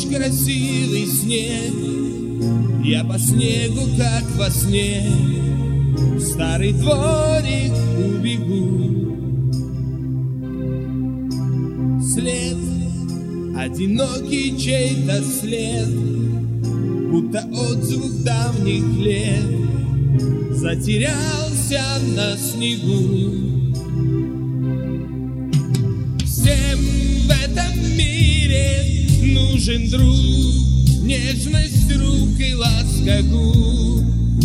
красивый снег, я по снегу, как во сне, в старый дворик убегу. След, одинокий чей-то след, будто отзвук давних лет, затерялся на снегу. Всем в этом мире нужен друг, нежность рук и ласка губ,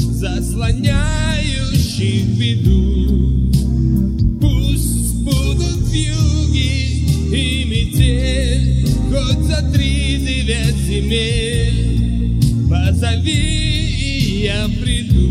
заслоняющих беду. Пусть будут вьюги и метель, хоть за 39 земель, позови, и я приду.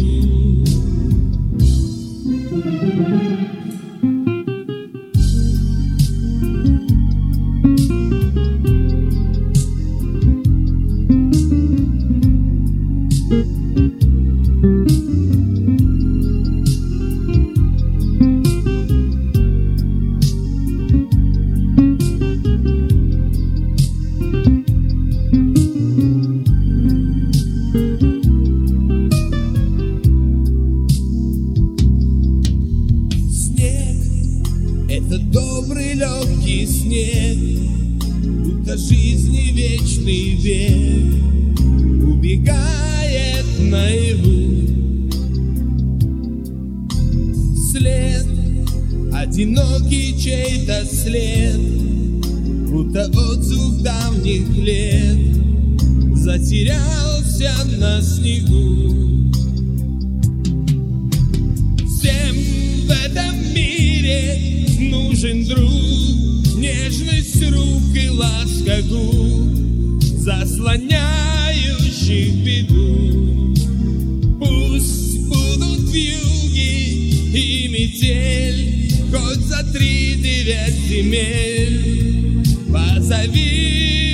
Это добрый легкий снег, будто жизни вечный век убегает наяву. След, одинокий чей-то след, будто отзвук давних лет, затерялся на снегу. Всем в этом мире нужен друг, нежность рук и ласка губ, заслоняющих беду. Пусть будут вьюги и метель, хоть за 39 земель, позови,